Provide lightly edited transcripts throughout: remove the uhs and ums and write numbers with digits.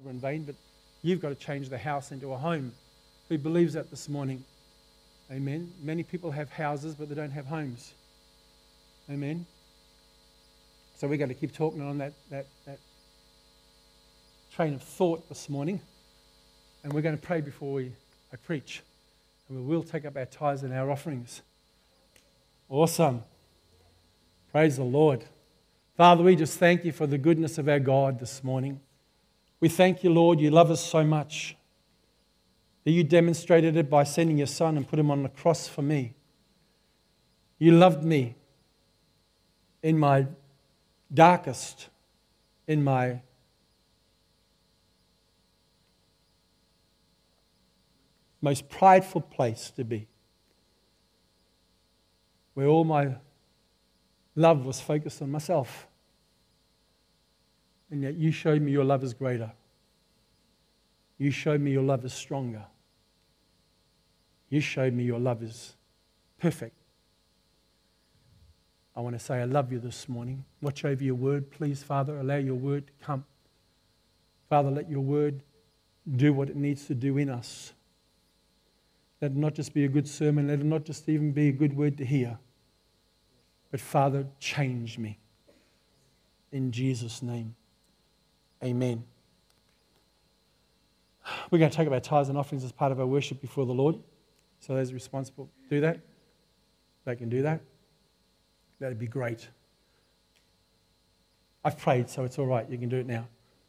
labor in vain, but you've got to change the house into a home. Who believes that this morning? Amen. Many people have houses, but they don't have homes. Amen. So we're going to keep talking on that train of thought this morning. And we're going to pray before I preach. And we will take up our tithes and our offerings. Awesome. Praise the Lord. Father, we just thank you for the goodness of our God this morning. We thank you, Lord, you love us so much that you demonstrated it by sending your Son and put him on the cross for me. You loved me in my darkest, in my most prideful place to be, where all my love was focused on myself. And yet you showed me your love is greater. You showed me your love is stronger. You showed me your love is perfect. I want to say I love you this morning. Watch over your word, please, Father. Allow your word to come. Father, let your word do what it needs to do in us. Let it not just be a good sermon. Let it not just even be a good word to hear. But Father, change me. In Jesus' name, amen. We're going to take up our tithes and offerings as part of our worship before the Lord. So those responsible do that. They can do that. That'd be great. I've prayed, so it's all right. You can do it now.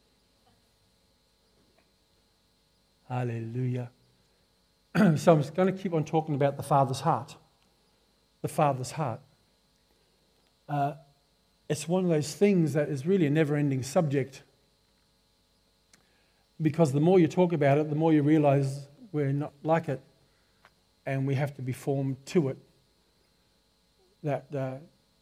Hallelujah. So I'm just going to keep on talking about the Father's heart. The Father's heart. It's one of those things that is really a never-ending subject, because the more you talk about it, the more you realize we're not like it, and we have to be formed to it. That the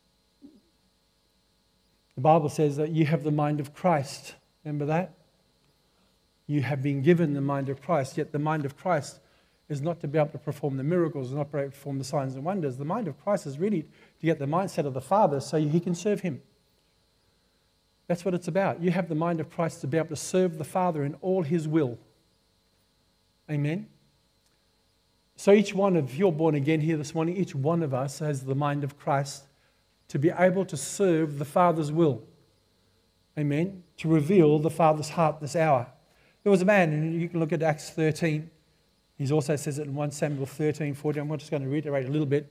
Bible says that you have the mind of Christ. Remember that? You have been given the mind of Christ, yet the mind of Christ is not to be able to perform the miracles, not to perform the signs and wonders. The mind of Christ is really to get the mindset of the Father so he can serve him. That's what it's about. You have the mind of Christ to be able to serve the Father in all his will. Amen. So each one of you, born again here this morning, each one of us has the mind of Christ to be able to serve the Father's will. Amen. To reveal the Father's heart this hour. There was a man, and you can look at Acts 13. He also says it in 1 Samuel 13, 14. I'm just going to reiterate a little bit.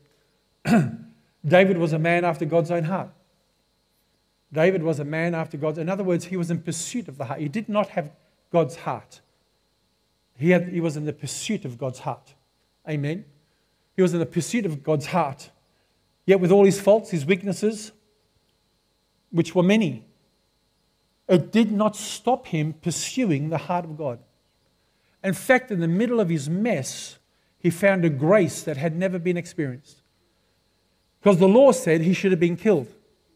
David was a man after God's own heart. David was a man after God's. In other words, he was in pursuit of the heart. He did not have God's heart. He was in the pursuit of God's heart. Amen. He was in the pursuit of God's heart. Yet with all his faults, his weaknesses, which were many, it did not stop him pursuing the heart of God. In fact, in the middle of his mess, he found a grace that had never been experienced. Because the law said he should have been killed.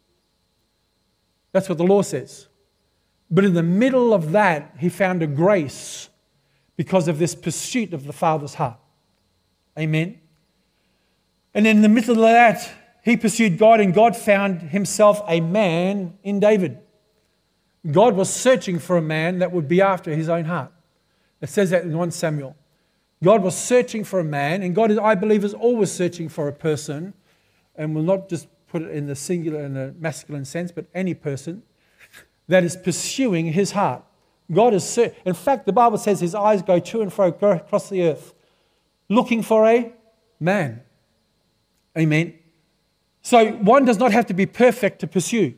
That's what the law says. But in the middle of that, he found a grace because of this pursuit of the Father's heart. Amen. And in the middle of that, he pursued God, and God found himself a man in David. God was searching for a man that would be after his own heart. It says that in 1 Samuel. God was searching for a man, and God, I believe, is always searching for a person, and will not just put it in the singular and the masculine sense, but any person that is pursuing his heart. God is in fact, the Bible says his eyes go to and fro across the earth, looking for a man. Amen. So one does not have to be perfect to pursue.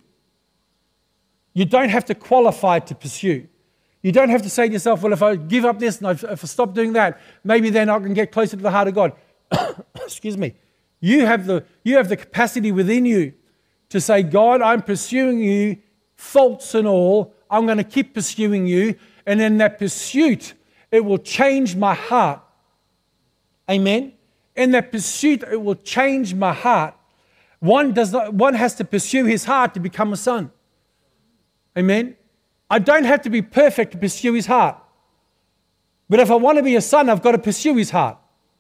You don't have to qualify to pursue. You don't have to say to yourself, well, if I give up this and if I stop doing that, maybe then I can get closer to the heart of God. Excuse me. You have the capacity within you to say, God, I'm pursuing you, faults and all. I'm going to keep pursuing you. And in that pursuit, it will change my heart. Amen. In that pursuit, it will change my heart. One has to pursue his heart to become a son. Amen. I don't have to be perfect to pursue his heart. But if I want to be a son, I've got to pursue his heart.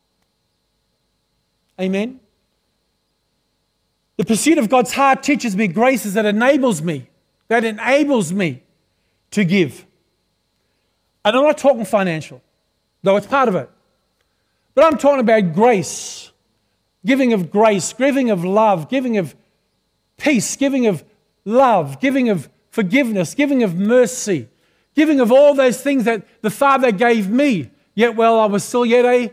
Amen. The pursuit of God's heart teaches me graces that enables me to give. And I'm not talking financial, though it's part of it. But I'm talking about grace, giving of love, giving of peace, giving of love, giving of forgiveness, giving of mercy, giving of all those things that the Father gave me. Yet while I was still yet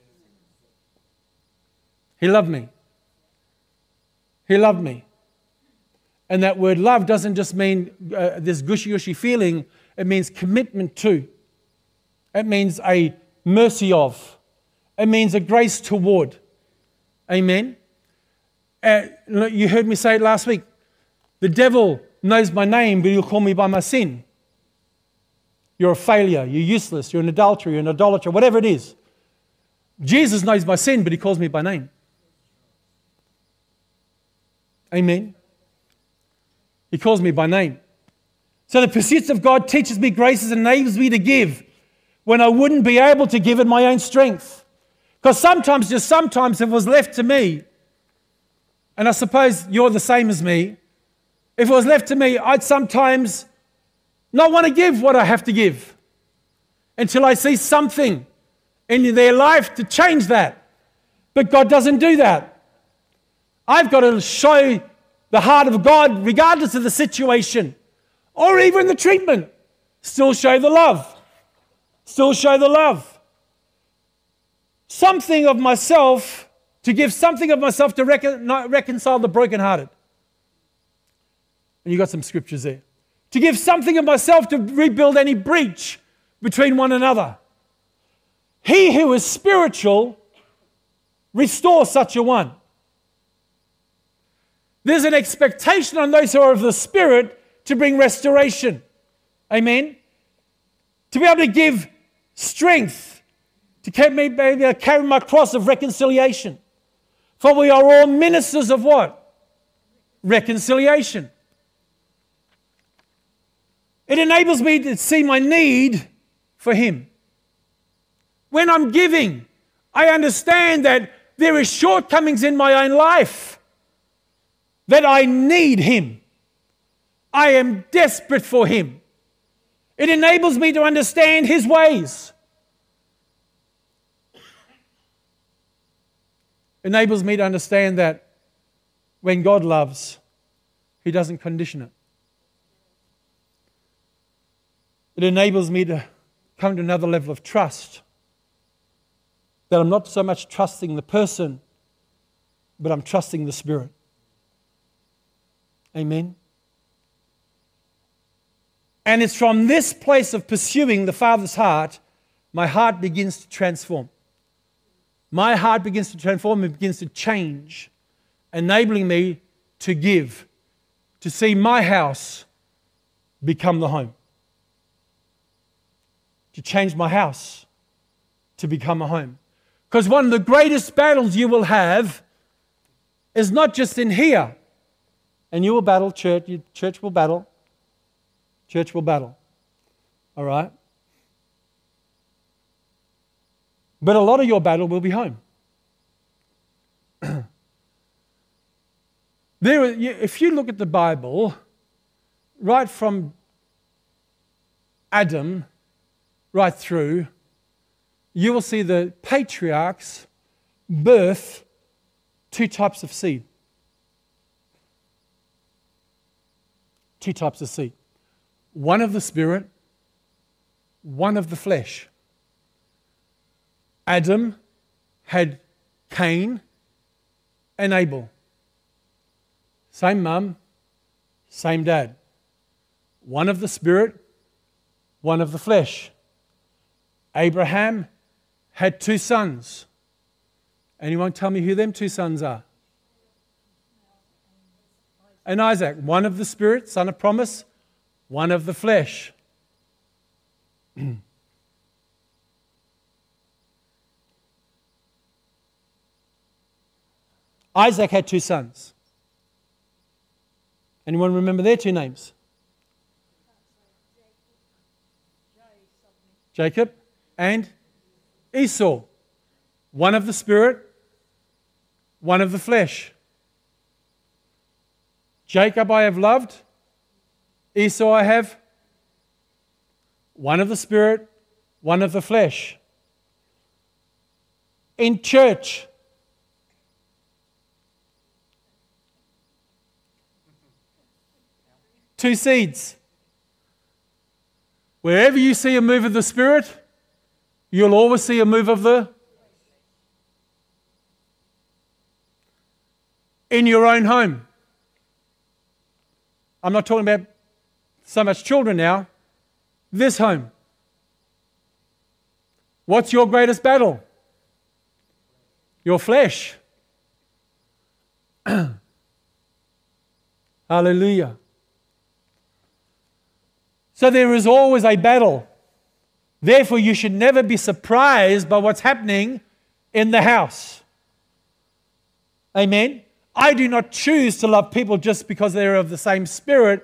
He loved me. He loved me. And that word love doesn't just mean this gushy-gushy feeling. It means commitment to. It means a mercy of. It means a grace toward. Amen? You heard me say it last week. The devil knows my name, but he'll call me by my sin. You're a failure. You're useless. You're an adulterer. You're an idolater. Whatever it is. Jesus knows my sin, but he calls me by name. Amen? He calls me by name. So the pursuits of God teaches me graces and enables me to give when I wouldn't be able to give in my own strength. Because sometimes, just sometimes, if it was left to me, and I suppose you're the same as me, if it was left to me, I'd sometimes not want to give what I have to give until I see something in their life to change that. But God doesn't do that. I've got to show the heart of God regardless of the situation or even the treatment. Still show the love. Still show the love. Something of myself, to give something of myself to reconcile the brokenhearted. And you got some scriptures there. To give something of myself to rebuild any breach between one another. He who is spiritual, restore such a one. There's an expectation on those who are of the Spirit to bring restoration. Amen? To be able to give strength, to carry my cross of reconciliation. For we are all ministers of what? Reconciliation. It enables me to see my need for Him. When I'm giving, I understand that there is shortcomings in my own life, that I need Him. I am desperate for Him. It enables me to understand His ways. Enables me to understand that when God loves, He doesn't condition it. It enables me to come to another level of trust. That I'm not so much trusting the person, but I'm trusting the Spirit. Amen. And it's from this place of pursuing the Father's heart, my heart begins to transform. My heart begins to transform and begins to change, enabling me to give, to see my house become the home. To change my house to become a home. Because one of the greatest battles you will have is not just in here. And you will battle, church will battle. Church will battle. All right? But a lot of your battle will be home. If you look at the Bible, right from Adam right through, you will see the patriarchs birth two types of seed. Two types of seed. One of the Spirit, one of the flesh. Adam had Cain and Abel. Same mum, same dad. One of the Spirit, one of the flesh. Abraham had two sons. Anyone tell me who them two sons are? And Isaac, one of the Spirit, son of promise, one of the flesh. Isaac had two sons. Anyone remember their two names? Jacob and Esau. One of the Spirit, one of the flesh. Jacob I have loved, Esau I have. One of the Spirit, one of the flesh. In church, two seeds. Wherever you see a move of the Spirit, you'll always see a move of the... In your own home. I'm not talking about so much children now. This home. What's your greatest battle? Your flesh. Hallelujah. So there is always a battle. Therefore, you should never be surprised by what's happening in the house. Amen. I do not choose to love people just because they're of the same spirit.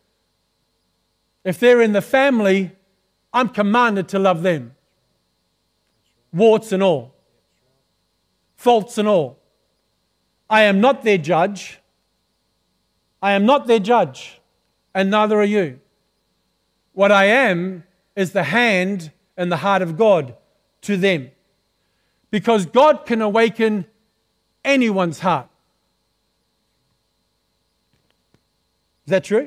If they're in the family, I'm commanded to love them. Warts and all. Faults and all. I am not their judge. I am not their judge. And neither are you. What I am is the hand and the heart of God to them. Because God can awaken anyone's heart. Is that true?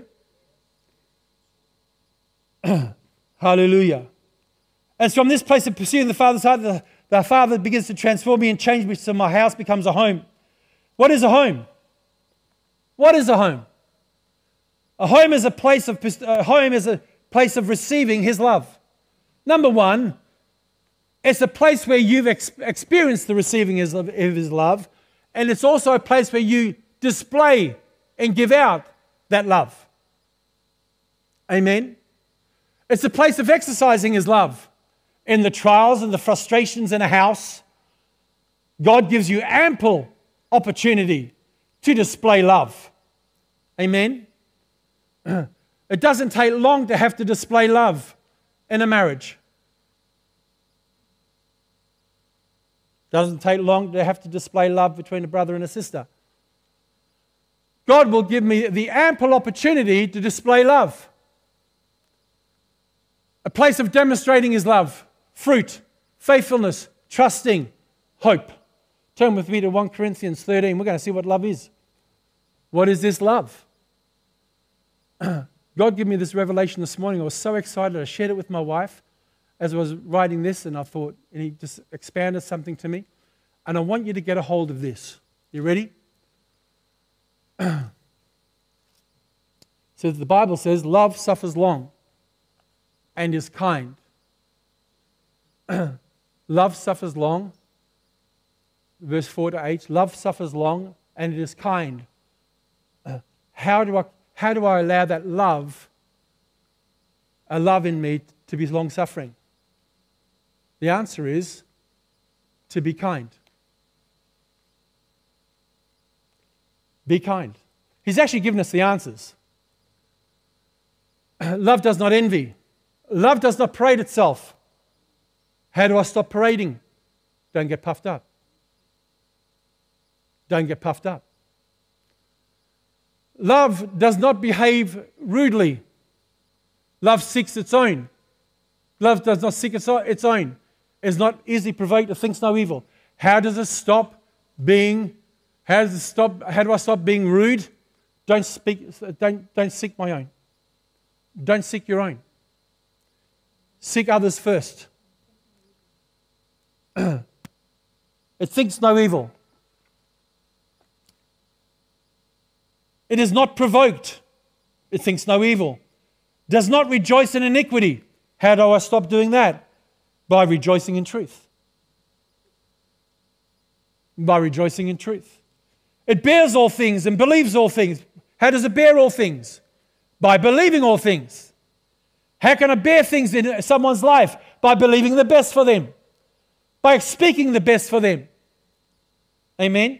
Hallelujah. And from this place of pursuing the Father's heart, the Father begins to transform me and change me so my house becomes a home. What is a home? What is a home? A home is a place of receiving His love. Number one, it's a place where you've experienced the receiving of His love, and it's also a place where you display and give out that love. Amen. It's a place of exercising His love. In the trials and the frustrations in a house, God gives you ample opportunity to display love. Amen. It doesn't take long to have to display love in a marriage. Doesn't take long to have to display love between a brother and a sister. God will give me the ample opportunity to display love. A place of demonstrating His love. Fruit, faithfulness, trusting, hope. Turn with me to 1 Corinthians 13. We're going to see what love is. What is this love? God gave me this revelation this morning. I was so excited. I shared it with my wife as I was writing this, and I thought, and He just expanded something to me. And I want you to get a hold of this. You ready? So the Bible says, love suffers long and is kind. Love suffers long. Verse 4 to 8. Love suffers long and it is kind. How do I allow that love, a love in me, to be long-suffering? The answer is to be kind. Be kind. He's actually given us the answers. Love does not envy. Love does not parade itself. How do I stop parading? Don't get puffed up. Don't get puffed up. Love does not behave rudely. Love seeks its own. Love does not seek its own. Is not easily provoked. It thinks no evil. How does it stop being? How do I stop being rude? Don't seek my own. Don't seek your own. Seek others first. It thinks no evil. It is not provoked. It thinks no evil. Does not rejoice in iniquity. How do I stop doing that? By rejoicing in truth. By rejoicing in truth. It bears all things and believes all things. How does it bear all things? By believing all things. How can I bear things in someone's life? By believing the best for them. By speaking the best for them. Amen?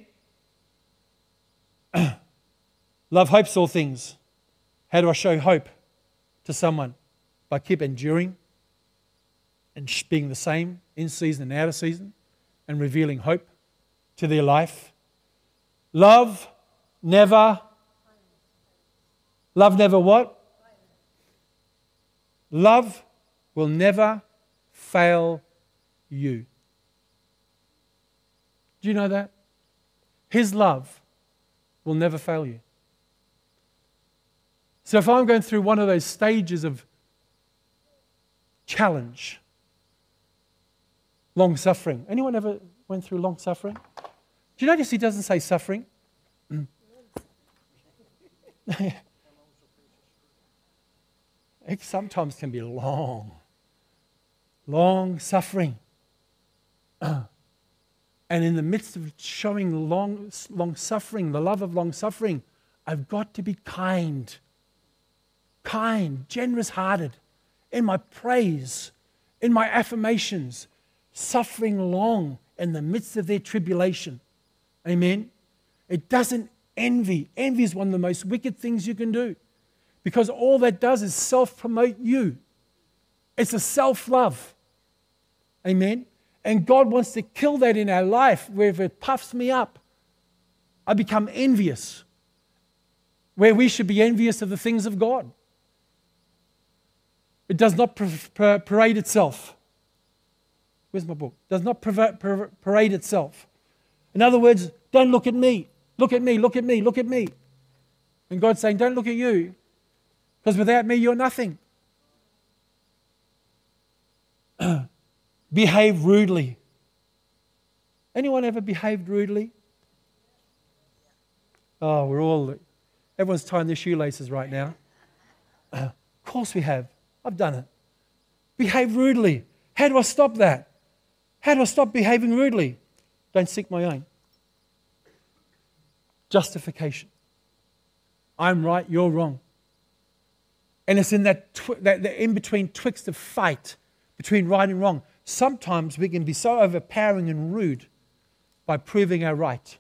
Love hopes all things. How do I show hope to someone? By keep enduring and being the same in season and out of season and revealing hope to their life. Love never what? Love will never fail you. Do you know that? His love will never fail you. So if I'm going through one of those stages of challenge, long suffering. Anyone ever went through long suffering? Do you notice he doesn't say suffering? It sometimes can be long suffering. And in the midst of showing long suffering, the love of long suffering, I've got to be kind, generous-hearted in my praise, in my affirmations, suffering long in the midst of their tribulation. Amen? It doesn't envy. Envy is one of the most wicked things you can do, because all that does is self-promote you. It's a self-love. Amen? And God wants to kill that in our life, where if it puffs me up, I become envious, where we should be envious of the things of God. It does not parade itself. Where's my book? Does not parade itself. In other words, don't look at me. Look at me, look at me, look at me. And God's saying, don't look at you, because without me, you're nothing. Behave rudely. Anyone ever behaved rudely? Oh, everyone's tying their shoelaces right now. Of course we have. I've done it. Behave rudely. How do I stop that? How do I stop behaving rudely? Don't seek my own. Justification. I'm right, you're wrong. And it's in that in-between twixt of fight between right and wrong. Sometimes we can be so overpowering and rude by proving our right.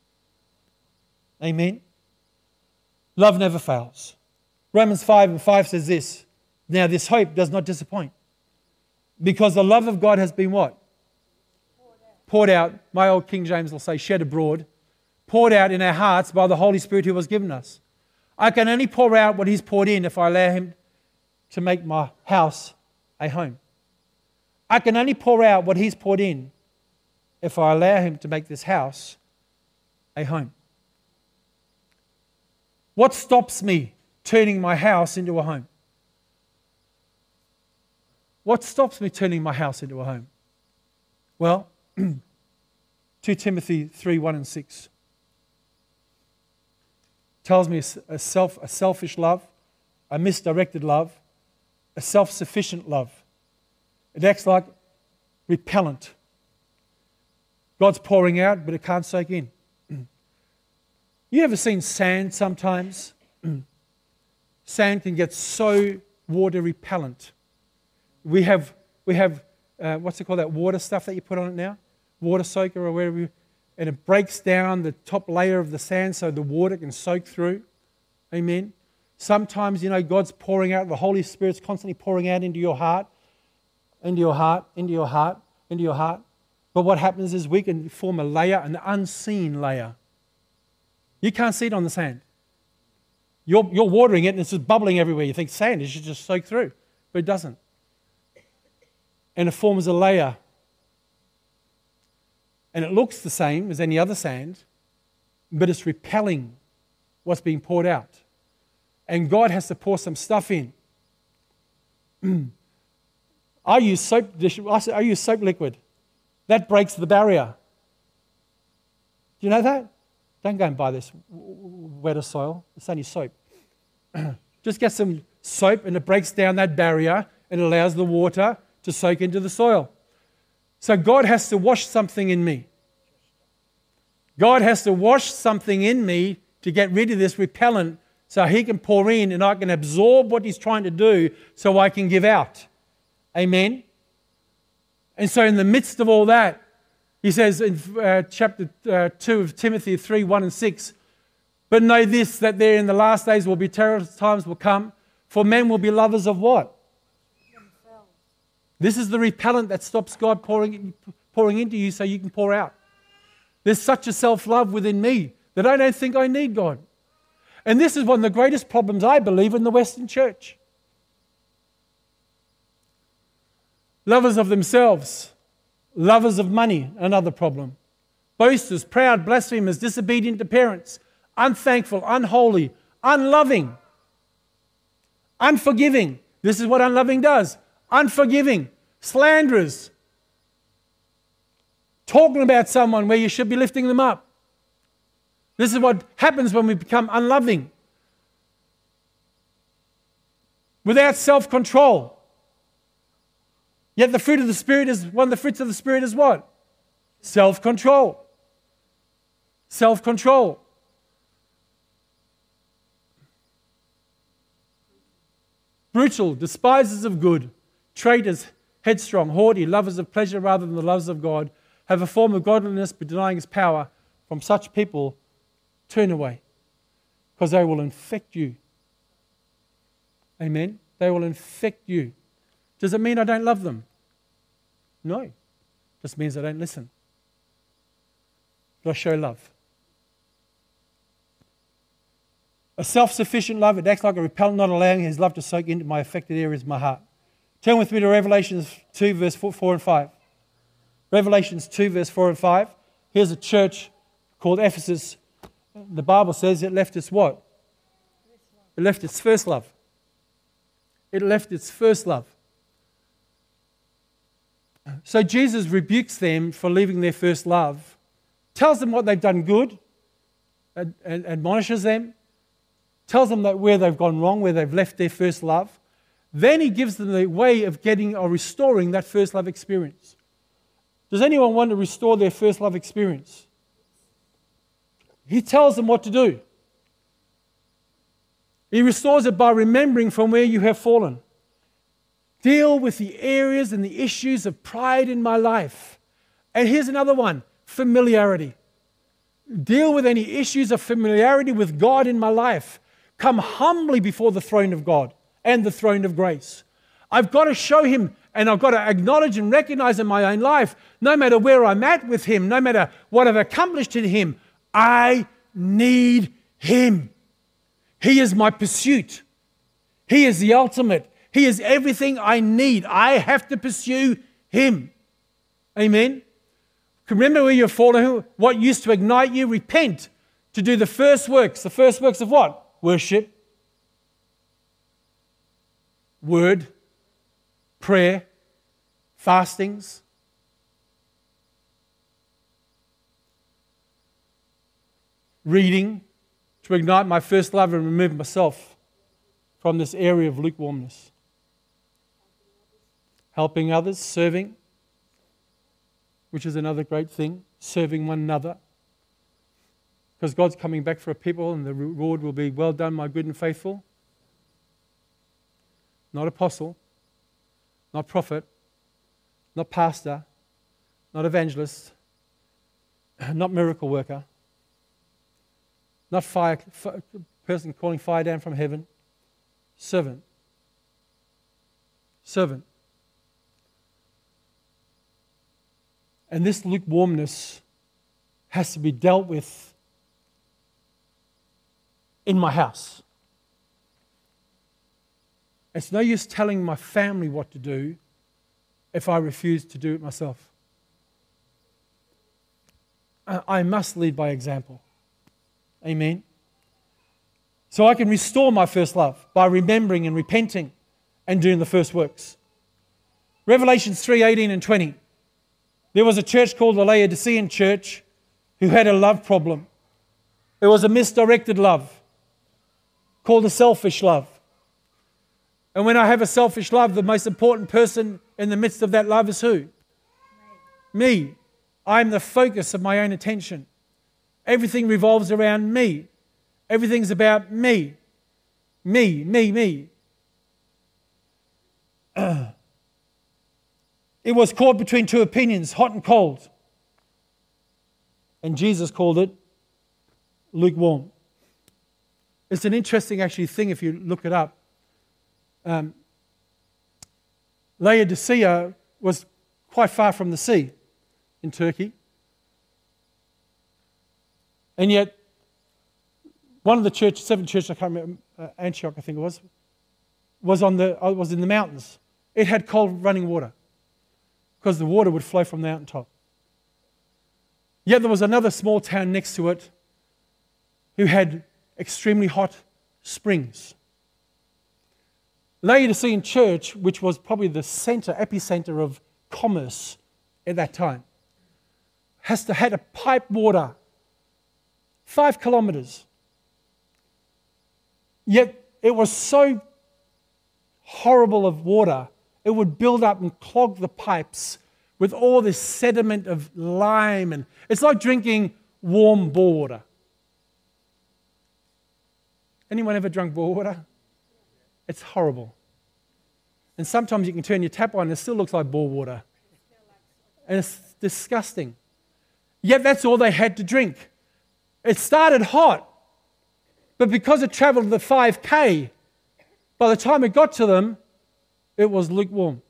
Amen? Love never fails. Romans 5:5 says this, now this hope does not disappoint, because the love of God has been what? Poured out. My old King James will say shed abroad. Poured out in our hearts by the Holy Spirit who was given us. I can only pour out what He's poured in if I allow Him to make my house a home. I can only pour out what He's poured in if I allow Him to make this house a home. What stops me turning my house into a home? What stops me turning my house into a home? Well, 2 Timothy 3:1 and 6 tells me a selfish love, a misdirected love, a self-sufficient love. It acts like repellent. God's pouring out, but it can't soak in. You ever seen sand sometimes? Sand can get so water repellent. We have what's it called, that water stuff that you put on it now? Water soaker or whatever. And it breaks down the top layer of the sand so the water can soak through. Amen. Sometimes, God's pouring out, the Holy Spirit's constantly pouring out into your heart, into your heart, into your heart, into your heart. But what happens is we can form a layer, an unseen layer. You can't see it on the sand. You're watering it and it's just bubbling everywhere. You think sand, it should just soak through. But it doesn't. And it forms a layer. And it looks the same as any other sand, but it's repelling what's being poured out. And God has to pour some stuff in. I use soap liquid. That breaks the barrier. Do you know that? Don't go and buy this wetter soil. It's only soap. Just get some soap and it breaks down that barrier and allows the water to soak into the soil. So God has to wash something in me. God has to wash something in me to get rid of this repellent so He can pour in and I can absorb what He's trying to do so I can give out. Amen? And so in the midst of all that, He says in chapter 2 of Timothy 3:1 and 6, but know this, that there in the last days will be terrible times will come, for men will be lovers of what? Themselves. This is the repellent that stops God pouring into you so you can pour out. There's such a self-love within me that I don't think I need God. And this is one of the greatest problems, I believe, in the Western church. Lovers of themselves, lovers of money, another problem. Boasters, proud, blasphemers, disobedient to parents, unthankful, unholy, unloving, unforgiving. This is what unloving does. Unforgiving, slanderers, talking about someone where you should be lifting them up. This is what happens when we become unloving. Without self-control. Yet the fruit of the Spirit is, one of the fruits of the Spirit is what? Self-control. Self-control. Brutal, despisers of good, traitors, headstrong, haughty, lovers of pleasure rather than the lovers of God, have a form of godliness but denying His power. From such people, turn away, because they will infect you. Amen? They will infect you. Does it mean I don't love them? No. It just means I don't listen. But I show love. A self-sufficient love, it acts like a repellent, not allowing His love to soak into my affected areas of my heart. Turn with me to Revelations 2, verse 4 and 5. Revelations 2, verse 4 and 5. Here's a church called Ephesus. The Bible says it left its what? It left its first love. It left its first love. So Jesus rebukes them for leaving their first love, tells them what they've done good, and admonishes them, tells them that where they've gone wrong, where they've left their first love. Then He gives them the way of getting or restoring that first love experience. Does anyone want to restore their first love experience? He tells them what to do. He restores it by remembering from where you have fallen. Deal with the areas and the issues of pride in my life. And here's another one, familiarity. Deal with any issues of familiarity with God in my life. Come humbly before the throne of God and the throne of grace. I've got to show Him, and I've got to acknowledge and recognize in my own life, no matter where I'm at with Him, no matter what I've accomplished in Him, I need Him. He is my pursuit. He is the ultimate. He is everything I need. I have to pursue Him. Amen? Remember where you've fallen, what used to ignite you? Repent to do the first works. The first works of what? Worship, word, prayer, fastings. Reading to ignite my first love and remove myself from this area of lukewarmness. Helping others, serving, which is another great thing, serving one another. Because God's coming back for a people and the reward will be, well done, my good and faithful. Not apostle, not prophet, not pastor, not evangelist, not miracle worker, not person calling fire down from heaven. Servant. Servant. And this lukewarmness has to be dealt with in my house. It's no use telling my family what to do if I refuse to do it myself. I must lead by example. Amen. So I can restore my first love by remembering and repenting and doing the first works. Revelations 3:18 and 20. There was a church called the Laodicean church who had a love problem. It was a misdirected love called a selfish love. And when I have a selfish love, the most important person in the midst of that love is who? Me. I'm the focus of my own attention. Everything revolves around me. Everything's about me. Me, me, me. It was caught between two opinions, hot and cold. And Jesus called it lukewarm. It's an interesting actually thing if you look it up. Laodicea was quite far from the sea in Turkey. And yet, one of the churches, seven churches, I can't remember, Antioch I think it was in the mountains. It had cold running water. because the water would flow from the mountaintop. Yet there was another small town next to it who had extremely hot springs. Laodicean church, which was probably the epicenter of commerce at that time, had to pipe water 5 kilometers. Yet it was so horrible of water, it would build up and clog the pipes with all this sediment of lime, and it's like drinking warm bore water. Anyone ever drunk bore water? It's horrible. And sometimes you can turn your tap on and it still looks like bore water. And it's disgusting. Yet that's all they had to drink. It started hot, but because it traveled the 5K, by the time it got to them, it was lukewarm.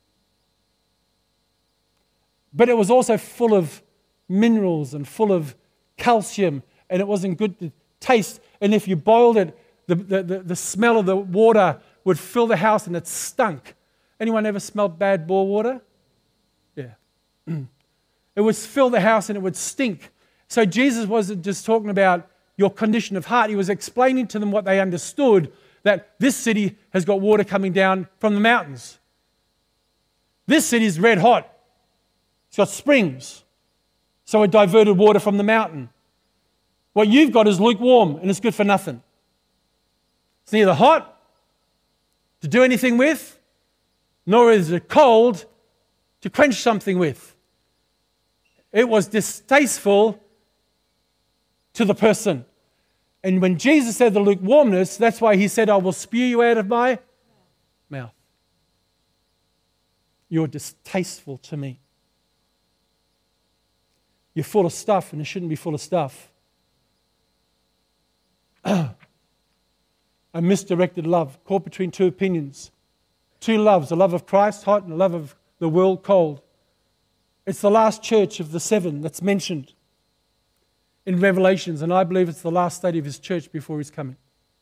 But it was also full of minerals and full of calcium, and it wasn't good to taste. And if you boiled it, the smell of the water would fill the house and it stunk. Anyone ever smelled bad bore water? Yeah. It would fill the house and it would stink. So Jesus wasn't just talking about your condition of heart. He was explaining to them what they understood, that this city has got water coming down from the mountains. This city is red hot. It's got springs. So it diverted water from the mountain. What you've got is lukewarm and it's good for nothing. It's neither hot to do anything with, nor is it cold to quench something with. It was distasteful to the person. And when Jesus said the lukewarmness, that's why he said, I will spew you out of my mouth. You're distasteful to me. You're full of stuff and it shouldn't be full of stuff. A misdirected love, caught between two opinions. Two loves, the love of Christ, hot, and the love of the world, cold. It's the last church of the 7 that's mentioned in Revelations, and I believe it's the last state of his church before his coming.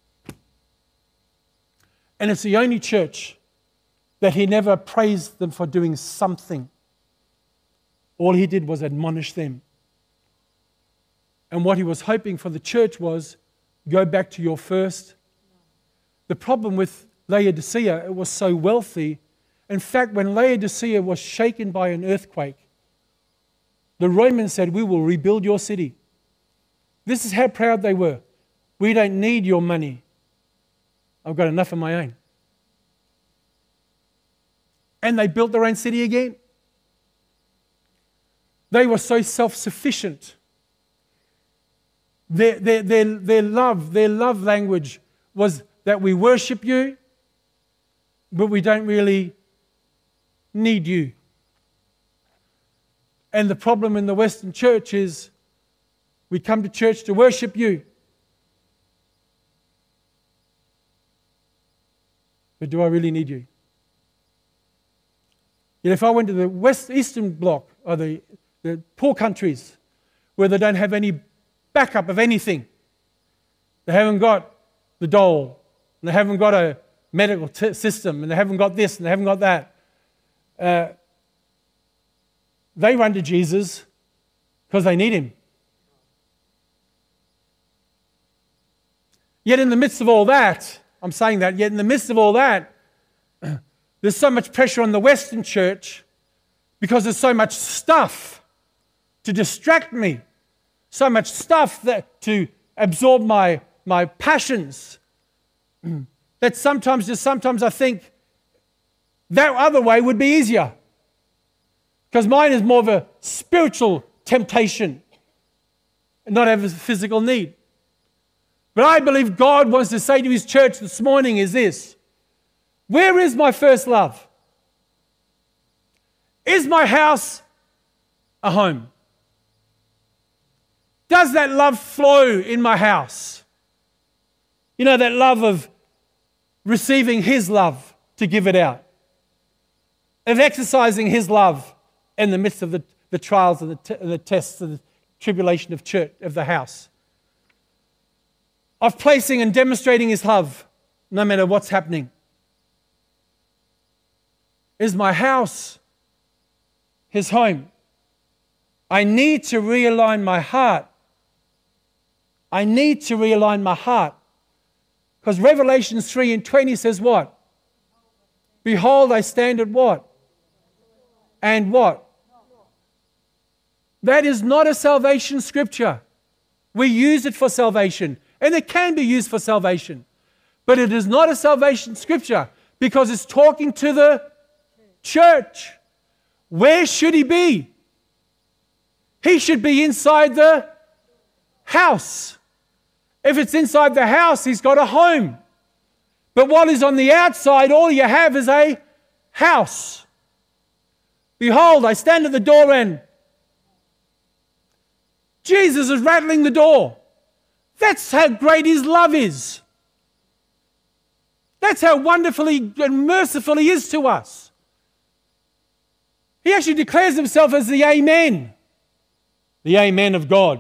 And it's the only church that he never praised them for doing something. All he did was admonish them. And what he was hoping for the church was, go back to your first. The problem with Laodicea, it was so wealthy. In fact, when Laodicea was shaken by an earthquake, the Romans said, we will rebuild your city. This is how proud they were. We don't need your money. I've got enough of my own. And they built their own city again. They were so self-sufficient. Their love language was that we worship you, but we don't really need you. And the problem in the Western church is we come to church to worship you. But do I really need you? Yet if I went to the Eastern Bloc, or the poor countries, where they don't have any backup of anything, they haven't got the dole, and they haven't got a medical system, and they haven't got this, and they haven't got that, they run to Jesus because they need him. Yet in the midst of all that, I'm saying that, yet in the midst of all that, there's so much pressure on the Western church because there's so much stuff to distract me, so much stuff that to absorb my passions, that sometimes I think that other way would be easier. Because mine is more of a spiritual temptation and not have a physical need. But I believe God wants to say to his church this morning is this: where is my first love? Is my house a home? Does that love flow in my house? You know, that love of receiving his love to give it out, of exercising his love in the midst of the trials and the tests and the tribulation of church, of the house, of placing and demonstrating his love no matter what's happening. Is my house his home. I need to realign my heart. I need to realign my heart. Because Revelation 3:20 says what? Behold, I stand at what? And what? That is not a salvation scripture. We use it for salvation, and it can be used for salvation. But it is not a salvation scripture because it's talking to the church. Where should he be? He should be inside the house. If it's inside the house, he's got a home. But while he's on the outside, all you have is a house. Behold, I stand at the door and Jesus is rattling the door. That's how great his love is. That's how wonderfully and merciful he is to us. He actually declares himself as the Amen. The Amen of God.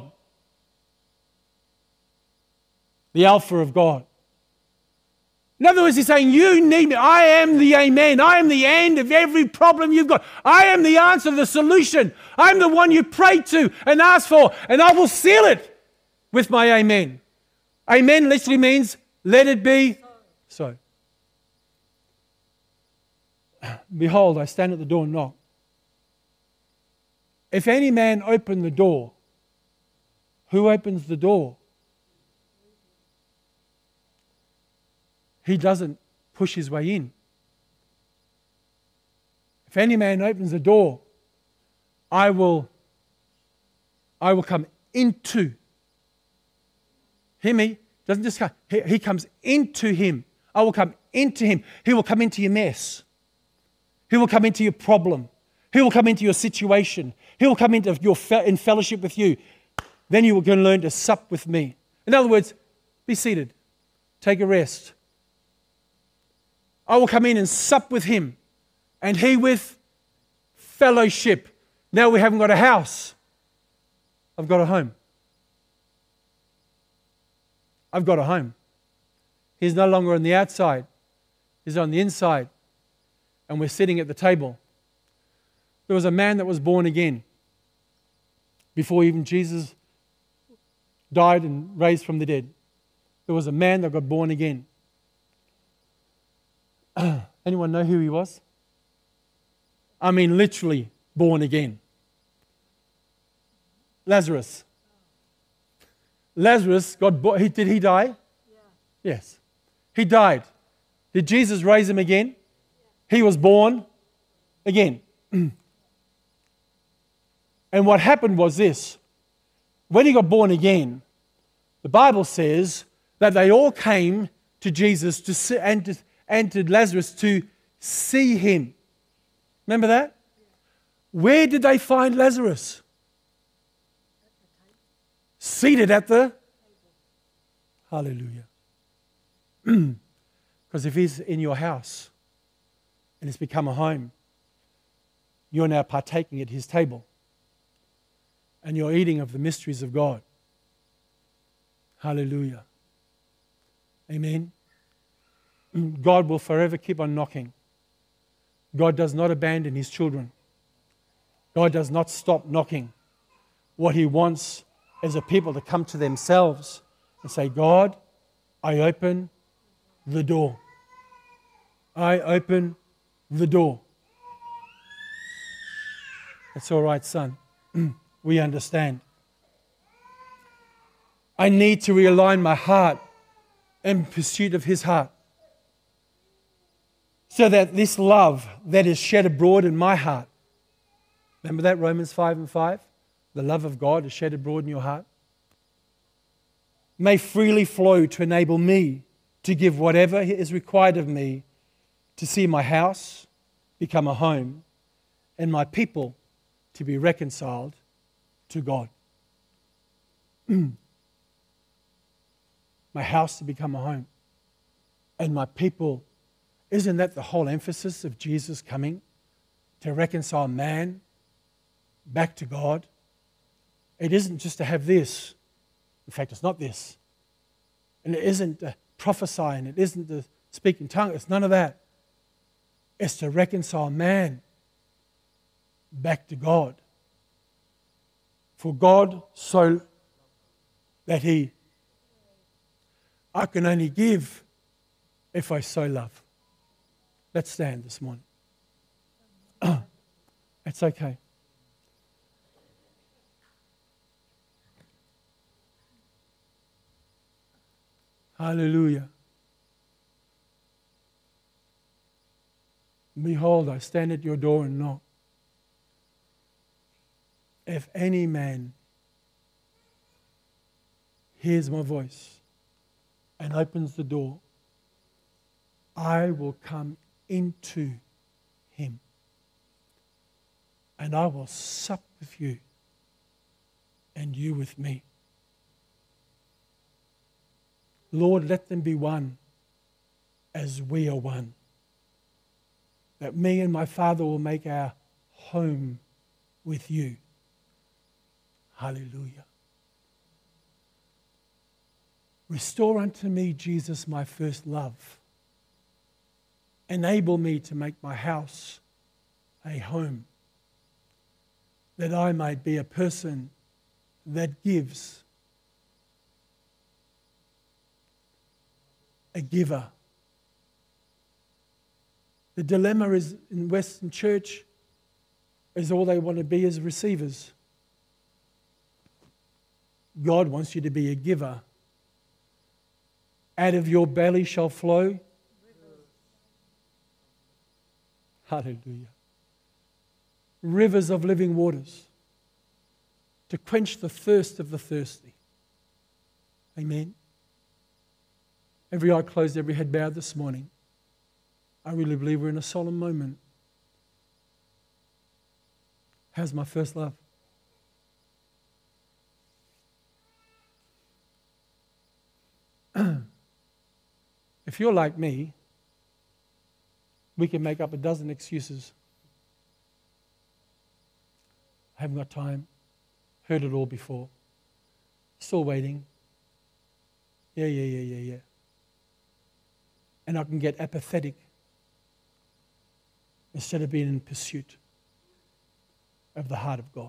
The Alpha of God. In other words, he's saying, you need me. I am the Amen. I am the end of every problem you've got. I am the answer, the solution. I'm the one you pray to and ask for, and I will seal it with my Amen. Amen literally means, let it be so. Behold, I stand at the door and knock. If any man open the door, who opens the door? He doesn't push his way in. If any man opens the door, I will come into. Hear me? Doesn't just come. He comes into him. I will come into him. He will come into your mess. He will come into your problem. He will come into your situation. He will come into in fellowship with you. Then you can learn to sup with me. In other words, be seated. Take a rest. I will come in and sup with him, and he with fellowship. Now we haven't got a house. I've got a home. I've got a home. He's no longer on the outside. He's on the inside. And we're sitting at the table. There was a man that was born again before even Jesus died and raised from the dead. There was a man that got born again. Anyone know who he was? I mean, literally born again. Lazarus. Lazarus got born. Did he die? Yeah. Yes. He died. Did Jesus raise him again? Yeah. He was born again. And what happened was this. When he got born again, the Bible says that they all came to Jesus and to Lazarus to see him. Remember that? Where did they find Lazarus? Seated at the... Hallelujah. Because if he's in your house and it's become a home, you're now partaking at his table and you're eating of the mysteries of God. Hallelujah. Amen. God will forever keep on knocking. God does not abandon his children. God does not stop knocking. What he wants is a people to come to themselves and say, God, I open the door. I open the door. That's all right, son. We understand. I need to realign my heart in pursuit of his heart, so that this love that is shed abroad in my heart, remember that, Romans 5:5? The love of God is shed abroad in your heart, may freely flow to enable me to give whatever is required of me to see my house become a home and my people to be reconciled to God. My house to become a home and my people. Isn't that the whole emphasis of Jesus coming? To reconcile man back to God? It isn't just to have this. In fact, it's not this. And it isn't to prophesy, and it isn't to speak in tongues. It's none of that. It's to reconcile man back to God. For God so that I can only give if I so love. Let's stand this morning. It's okay. Hallelujah. Behold, I stand at your door and knock. If any man hears my voice and opens the door, I will come into him and I will sup with you and you with me. Lord, let them be one as we are one. That me and my Father will make our home with you. Hallelujah. Restore unto me, Jesus, my first love. Enable me to make my house a home, that I might be a person that gives, a giver. The dilemma is in Western church is all they want to be is receivers. God wants you to be a giver. Out of your belly shall flow rivers. Hallelujah. Rivers of living waters to quench the thirst of the thirsty. Amen. Every eye closed, every head bowed this morning. I really believe we're in a solemn moment. How's my first love? If you're like me, we can make up a dozen excuses. I haven't got time. Heard it all before. Still waiting. Yeah. And I can get apathetic instead of being in pursuit of the heart of God.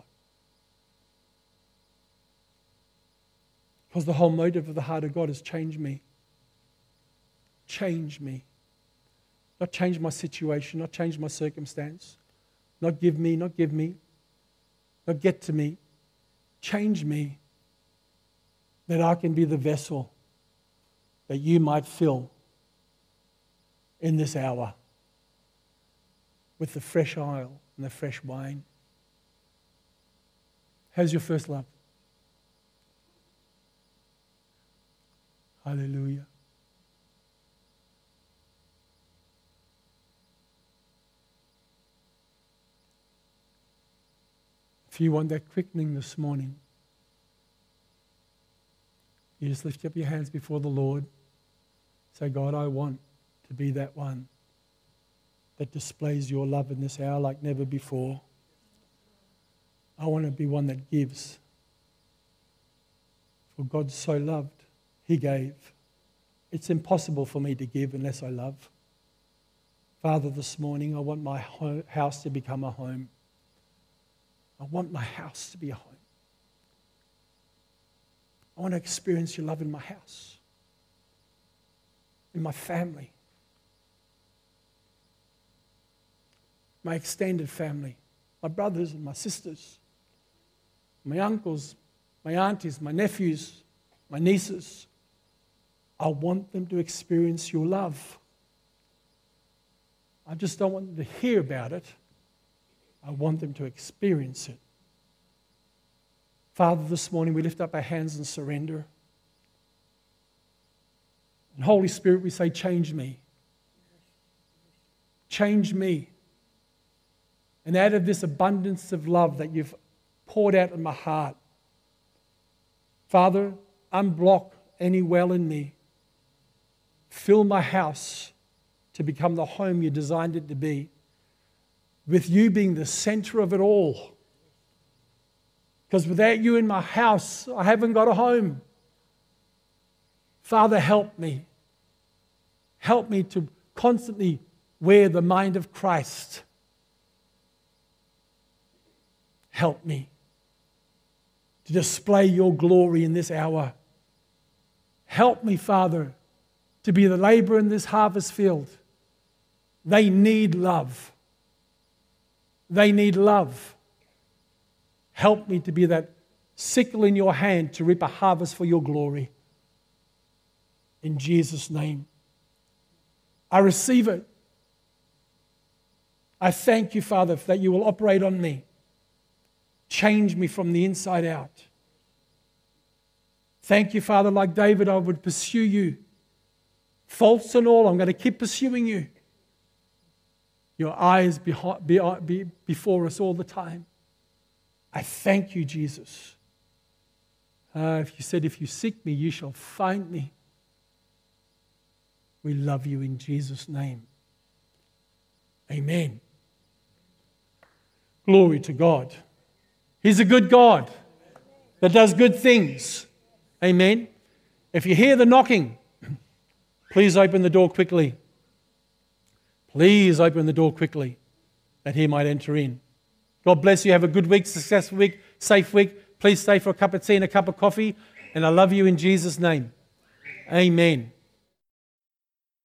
Because the whole motive of the heart of God is change me. Change me. Not change my situation, not change my circumstance. Not give me, not get to me. Change me that I can be the vessel that you might fill in this hour with the fresh oil and the fresh wine. How's your first love? Hallelujah. If you want that quickening this morning, you just lift up your hands before the Lord. Say, God, I want to be that one that displays your love in this hour like never before. I want to be one that gives. For God so loved, He gave. It's impossible for me to give unless I love. Father, this morning I want my house to become a home. I want my house to be a home. I want to experience your love in my house, in my family, my extended family, my brothers and my sisters, my uncles, my aunties, my nephews, my nieces. I want them to experience your love. I just don't want them to hear about it. I want them to experience it. Father, this morning we lift up our hands in surrender. And Holy Spirit, we say, change me. Change me. And out of this abundance of love that you've poured out in my heart, Father, unblock any well in me. Fill my house to become the home you designed it to be, with you being the center of it all. Because without you in my house, I haven't got a home. Father, help me. Help me to constantly wear the mind of Christ. help me to display your glory in this hour. Help me, Father, to be the laborer in this harvest field. They need love. They need love. Help me to be that sickle in your hand to reap a harvest for your glory. In Jesus' name. I receive it. I thank you, Father, that you will operate on me. Change me from the inside out. Thank you, Father, like David, I would pursue you. Faults and all, I'm going to keep pursuing you. Your eyes before us all the time. I thank you, Jesus. If you said, if you seek me, you shall find me. We love you in Jesus' name. Amen. Glory to God. He's a good God that does good things. Amen. If you hear the knocking, please open the door quickly. Please open the door quickly that he might enter in. God bless you. Have a good week, successful week, safe week. Please stay for a cup of tea and a cup of coffee. And I love you in Jesus' name. Amen.